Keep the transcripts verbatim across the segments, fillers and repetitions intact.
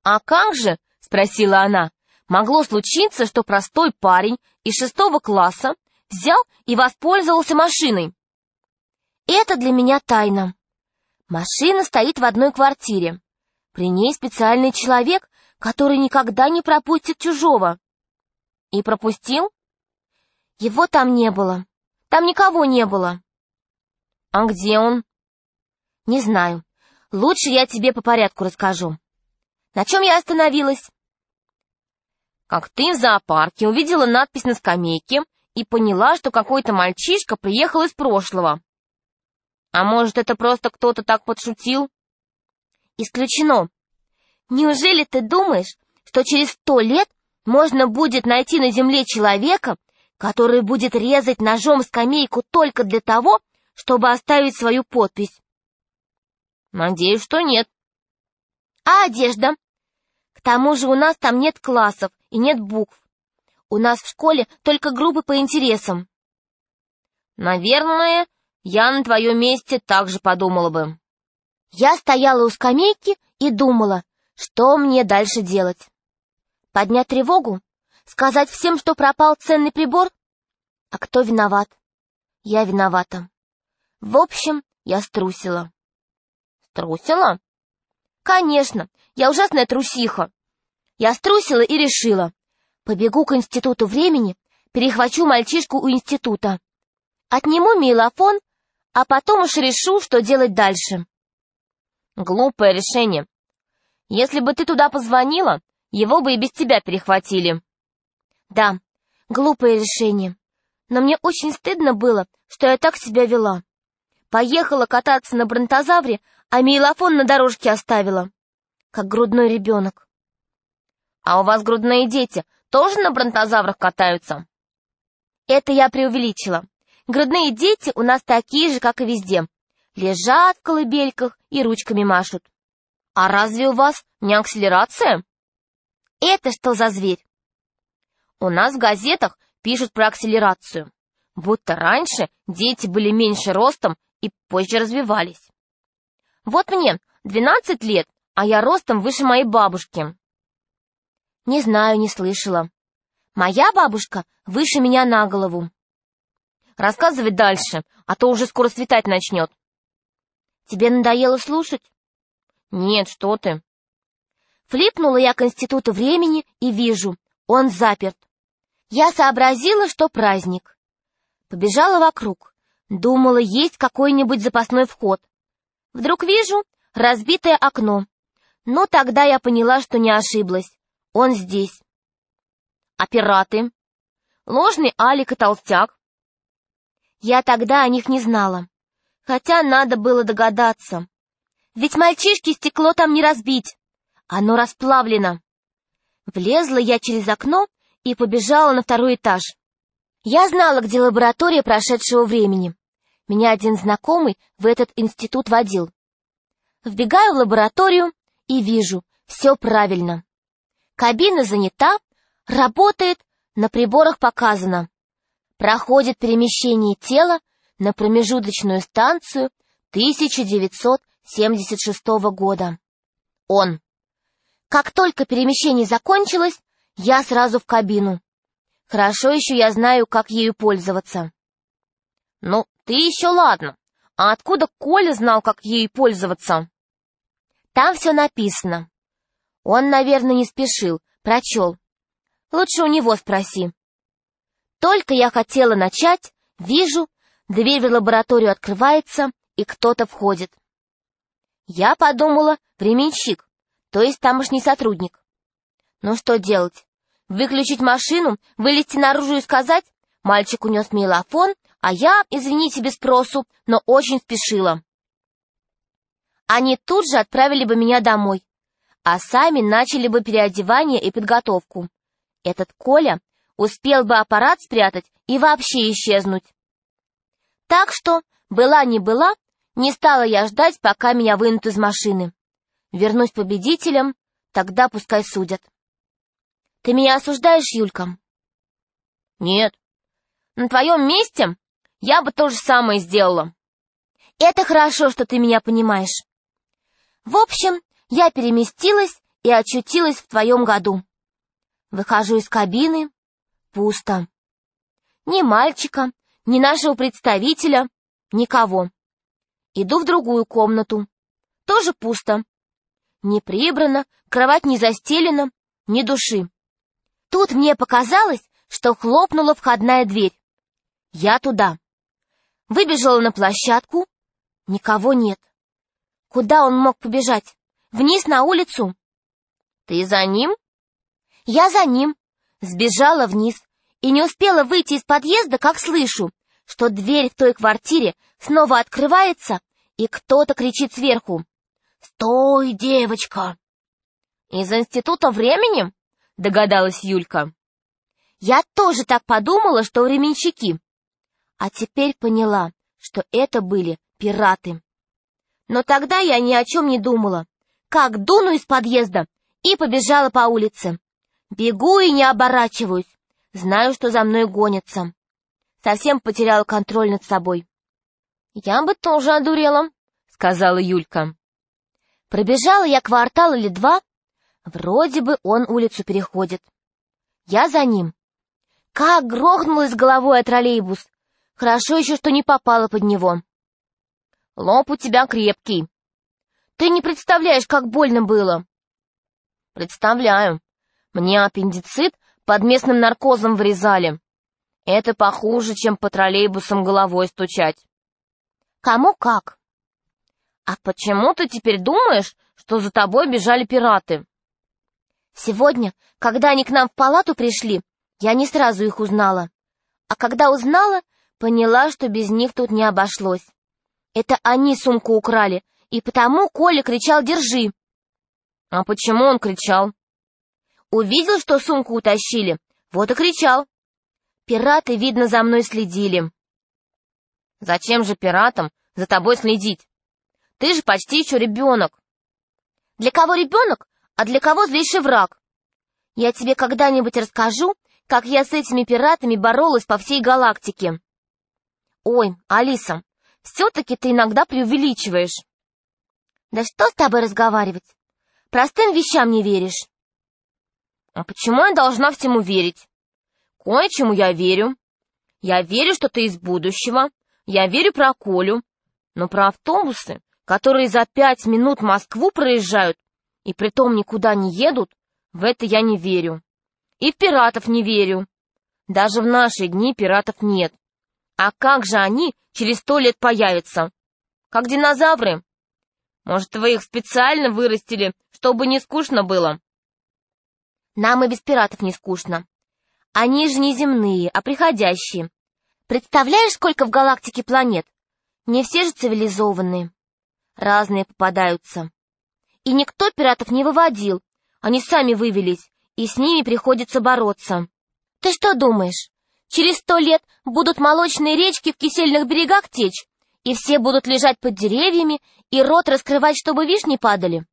«А как же?» — спросила она. «Могло случиться, что простой парень из шестого класса взял и воспользовался машиной». «Это для меня тайна. Машина стоит в одной квартире. При ней специальный человек, который никогда не пропустит чужого». «И пропустил?» «Его там не было. Там никого не было». «А где он?» «Не знаю. Лучше я тебе по порядку расскажу. На чем я остановилась?» «Как ты в зоопарке увидела надпись на скамейке и поняла, что какой-то мальчишка приехал из прошлого. А может, это просто кто-то так подшутил?» «Исключено. Неужели ты думаешь, что через сто лет можно будет найти на земле человека, который будет резать ножом скамейку только для того, чтобы оставить свою подпись?» «Надеюсь, что нет». «А одежда? К тому же у нас там нет классов и нет букв. У нас в школе только группы по интересам». «Наверное, я на твоем месте так же подумала бы». Я стояла у скамейки и думала, что мне дальше делать. Поднять тревогу? Сказать всем, что пропал ценный прибор? А кто виноват? Я виновата. В общем, я струсила. Струсила? Конечно, я ужасная трусиха. Я струсила и решила. Побегу к институту времени, перехвачу мальчишку у института. Отниму мейлофон, а потом уж решу, что делать дальше. Глупое решение. Если бы ты туда позвонила, его бы и без тебя перехватили. Да, глупое решение. Но мне очень стыдно было, что я так себя вела. Поехала кататься на бронтозавре, а мейлофон на дорожке оставила. Как грудной ребенок. А у вас грудные дети тоже на бронтозаврах катаются? Это я преувеличила. Грудные дети у нас такие же, как и везде. Лежат в колыбельках и ручками машут. А разве у вас не акселерация? Это что за зверь? У нас в газетах пишут про акселерацию. Будто раньше дети были меньше ростом и позже развивались. Вот мне двенадцать лет, а я ростом выше моей бабушки. Не знаю, не слышала. Моя бабушка выше меня на голову. Рассказывай дальше, а то уже скоро светать начнет. Тебе надоело слушать? Нет, что ты. Флипнула я к институту времени и вижу, он заперт. Я сообразила, что праздник. Побежала вокруг. Думала, есть какой-нибудь запасной вход. Вдруг вижу разбитое окно. Но тогда я поняла, что не ошиблась. Он здесь. А пираты? Ложный Алик и Толстяк? Я тогда о них не знала. Хотя надо было догадаться. Ведь мальчишке стекло там не разбить. Оно расплавлено. Влезла я через окно и побежала на второй этаж. Я знала, где лаборатория прошедшего времени. Меня один знакомый в этот институт водил. Вбегаю в лабораторию и вижу, все правильно. Кабина занята, работает, на приборах показано. Проходит перемещение тела на промежуточную станцию тысяча девятьсот семьдесят шестого года. Он. Как только перемещение закончилось, я сразу в кабину. Хорошо еще я знаю, как ею пользоваться. Ну, ты еще ладно. А откуда Коля знал, как ею пользоваться? Там все написано. Он, наверное, не спешил, прочел. Лучше у него спроси. Только я хотела начать, вижу, дверь в лабораторию открывается, и кто-то входит. Я подумала, временщик, то есть тамошний сотрудник. Ну что делать? Выключить машину, вылезти наружу и сказать: мальчик унес мейлофон, а я, извините без спросу, но очень спешила. Они тут же отправили бы меня домой, а сами начали бы переодевание и подготовку. Этот Коля успел бы аппарат спрятать и вообще исчезнуть. Так что, была не была, не стала я ждать, пока меня вынут из машины. Вернусь победителем, тогда пускай судят. Ты меня осуждаешь, Юлька? Нет. На твоем месте я бы то же самое сделала. Это хорошо, что ты меня понимаешь. В общем, я переместилась и очутилась в твоем году. Выхожу из кабины. Пусто. Ни мальчика, ни нашего представителя, никого. Иду в другую комнату. Тоже пусто. Не прибрано, кровать не застелена, ни души. Тут мне показалось, что хлопнула входная дверь. Я туда. Выбежала на площадку. Никого нет. Куда он мог побежать? Вниз на улицу? Ты за ним? Я за ним. Сбежала вниз и не успела выйти из подъезда, как слышу, что дверь в той квартире снова открывается, и кто-то кричит сверху: «Стой, девочка!» «Из института времени?» — догадалась Юлька. Я тоже так подумала, что временщики. А теперь поняла, что это были пираты. Но тогда я ни о чем не думала. Как дуну из подъезда, и побежала по улице. Бегу и не оборачиваюсь. Знаю, что за мной гонятся. Совсем потеряла контроль над собой. «Я бы тоже одурела», — сказала Юлька. Пробежала я квартал или два. Вроде бы он улицу переходит. Я за ним. Как грохнулась головой о троллейбус. Хорошо еще, что не попала под него. «Лоб у тебя крепкий. Ты не представляешь, как больно было». «Представляю. Мне аппендицит под местным наркозом вырезали. Это похуже, чем по троллейбусам головой стучать». «Кому как?» «А почему ты теперь думаешь, что за тобой бежали пираты?» «Сегодня, когда они к нам в палату пришли, я не сразу их узнала. А когда узнала, поняла, что без них тут не обошлось. Это они сумку украли, и потому Коля кричал «Держи!» «А почему он кричал?» «Увидел, что сумку утащили, вот и кричал. Пираты, видно, за мной следили». «Зачем же пиратам за тобой следить? Ты же почти еще ребенок». «Для кого ребенок, а для кого злейший враг? Я тебе когда-нибудь расскажу, как я с этими пиратами боролась по всей галактике». «Ой, Алиса, все-таки ты иногда преувеличиваешь». «Да что с тобой разговаривать? Простым вещам не веришь». «А почему я должна всему верить? Кое-чему я верю. Я верю, что ты из будущего. Я верю про Колю. Но про автобусы, которые за пять минут Москву проезжают и притом никуда не едут, в это я не верю. И в пиратов не верю. Даже в наши дни пиратов нет. А как же они через сто лет появятся? Как динозавры? Может, вы их специально вырастили, чтобы не скучно было?» «Нам и без пиратов не скучно. Они же не земные, а приходящие. Представляешь, сколько в галактике планет? Не все же цивилизованные. Разные попадаются. И никто пиратов не выводил. Они сами вывелись, и с ними приходится бороться. Ты что думаешь, через сто лет будут молочные речки в кисельных берегах течь, и все будут лежать под деревьями и рот раскрывать, чтобы вишни падали?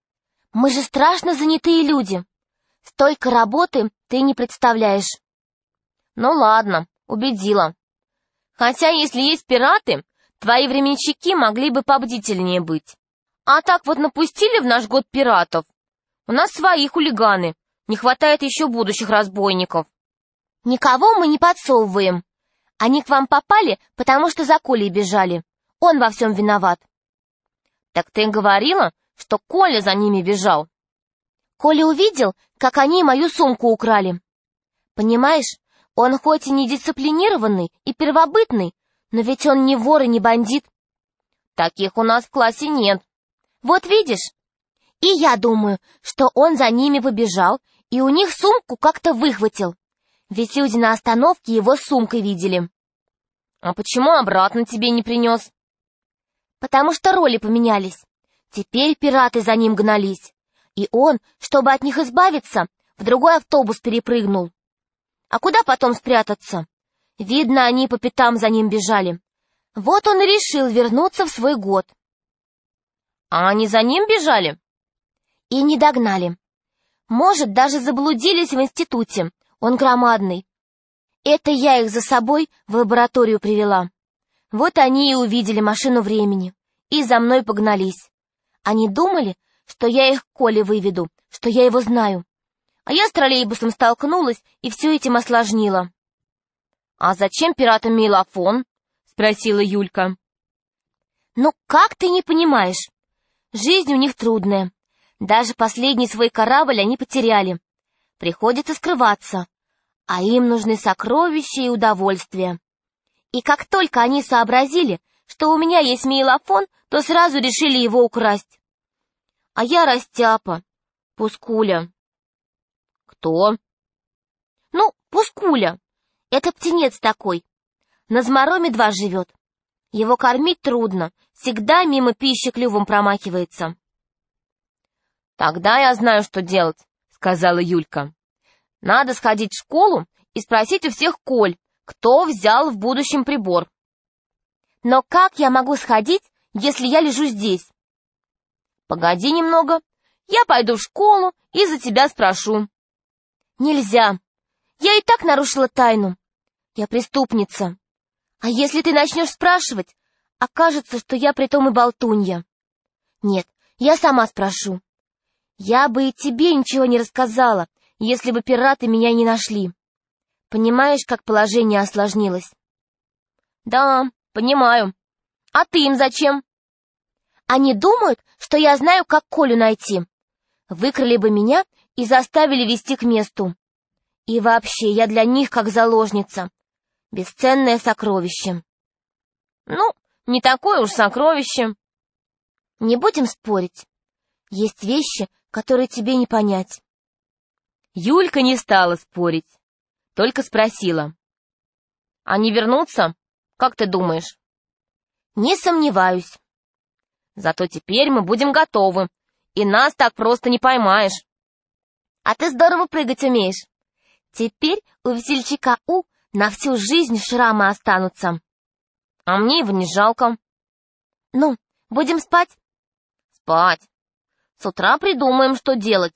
Мы же страшно занятые люди. Столько работы ты не представляешь». «Ну ладно, убедила. Хотя, если есть пираты, твои временщики могли бы побдительнее быть. А так вот напустили в наш год пиратов. У нас свои хулиганы, не хватает еще будущих разбойников». «Никого мы не подсовываем. Они к вам попали, потому что за Колей бежали. Он во всем виноват». «Так ты говорила, что Коля за ними бежал». «Коля увидел, как они мою сумку украли. Понимаешь, он хоть и не дисциплинированный и первобытный, но ведь он не вор и не бандит». «Таких у нас в классе нет». «Вот видишь? И я думаю, что он за ними побежал и у них сумку как-то выхватил. Ведь люди на остановке его с сумкой видели». «А почему обратно тебе не принес?» «Потому что роли поменялись. Теперь пираты за ним гнались. И он, чтобы от них избавиться, в другой автобус перепрыгнул. А куда потом спрятаться? Видно, они по пятам за ним бежали. Вот он и решил вернуться в свой год». «А они за ним бежали?» «И не догнали. Может, даже заблудились в институте. Он громадный. Это я их за собой в лабораторию привела. Вот они и увидели машину времени. И за мной погнались. Они думали, что я их к Коле выведу, что я его знаю. А я с троллейбусом столкнулась и все этим осложнила. — А зачем пиратам мейлофон? — спросила Юлька. — Ну, как ты не понимаешь? Жизнь у них трудная. Даже последний свой корабль они потеряли. Приходится скрываться. А им нужны сокровища и удовольствия. И как только они сообразили, что у меня есть мейлофон, то сразу решили его украсть. А я растяпа, Пускуля. — Кто? — Ну, Пускуля. Это птенец такой. На Змароме два живет. Его кормить трудно, всегда мимо пищи клювом промахивается. — Тогда я знаю, что делать, — сказала Юлька. — Надо сходить в школу и спросить у всех Коль, кто взял в будущем прибор. — Но как я могу сходить, если я лежу здесь? — Погоди немного, я пойду в школу и за тебя спрошу. — Нельзя. Я и так нарушила тайну. Я преступница. А если ты начнешь спрашивать, окажется, что я притом и болтунья. Нет, я сама спрошу. Я бы и тебе ничего не рассказала, если бы пираты меня не нашли. Понимаешь, как положение осложнилось? — Да, понимаю. А ты им зачем? — Они думают, что я знаю, как Колю найти. Выкрали бы меня и заставили вести к месту. И вообще, я для них как заложница. Бесценное сокровище. — Ну, не такое уж сокровище. — Не будем спорить. Есть вещи, которые тебе не понять. Юлька не стала спорить, только спросила. — Они вернутся? Как ты думаешь? — Не сомневаюсь. — Зато теперь мы будем готовы, и нас так просто не поймаешь. — А ты здорово прыгать умеешь. Теперь у весельчака У на всю жизнь шрамы останутся. — А мне его не жалко. — Ну, будем спать? — Спать. С утра придумаем, что делать.